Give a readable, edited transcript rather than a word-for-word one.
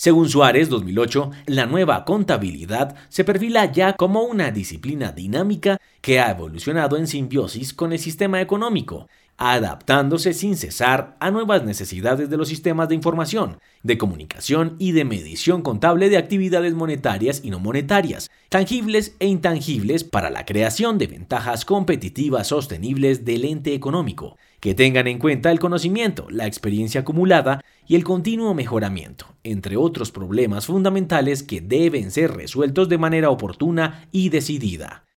Según Suárez, 2008, la nueva contabilidad se perfila ya como una disciplina dinámica que ha evolucionado en simbiosis con el sistema económico, adaptándose sin cesar a nuevas necesidades de los sistemas de información, de comunicación y de medición contable de actividades monetarias y no monetarias, tangibles e intangibles para la creación de ventajas competitivas sostenibles del ente económico, que tengan en cuenta el conocimiento, la experiencia acumulada y el continuo mejoramiento, entre otros problemas fundamentales que deben ser resueltos de manera oportuna y decidida.